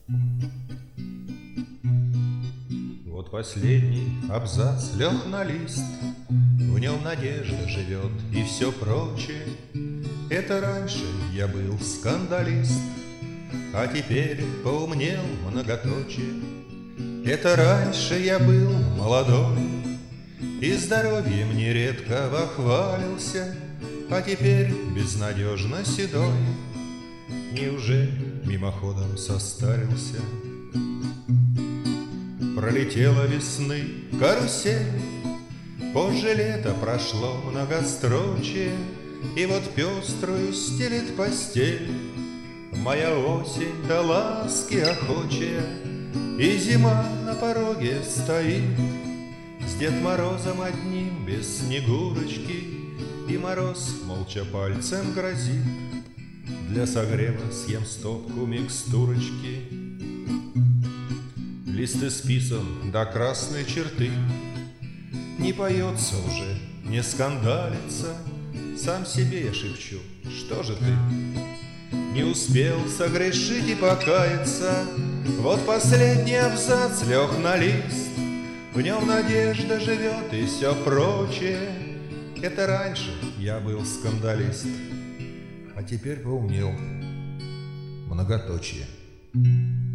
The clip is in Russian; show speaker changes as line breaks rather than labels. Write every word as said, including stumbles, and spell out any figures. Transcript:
Вот последний абзац лег на лист, в нем надежда живет и все прочее. Это раньше я был скандалист, а теперь поумнел многоточие. Это раньше я был молодой и здоровьем нередко вохвалился, а теперь безнадежно седой. Неужели мимоходом состарился? Пролетела весны карусель, позже лето прошло многострочие, и вот пеструю стелет постель моя осень до ласки охочая, и зима на пороге стоит с Дед Морозом одним без Снегурочки, и мороз молча пальцем грозит: для согрева съем стопку микстурочки. Лист исписан до красной черты, не поется уже, не скандалится. Сам себе я шепчу: что же ты? Не успел согрешить и покаяться. Вот последний абзац лег на лист, в нем надежда живет и все прочее. Это раньше я был скандалист, а теперь поумнел многоточие.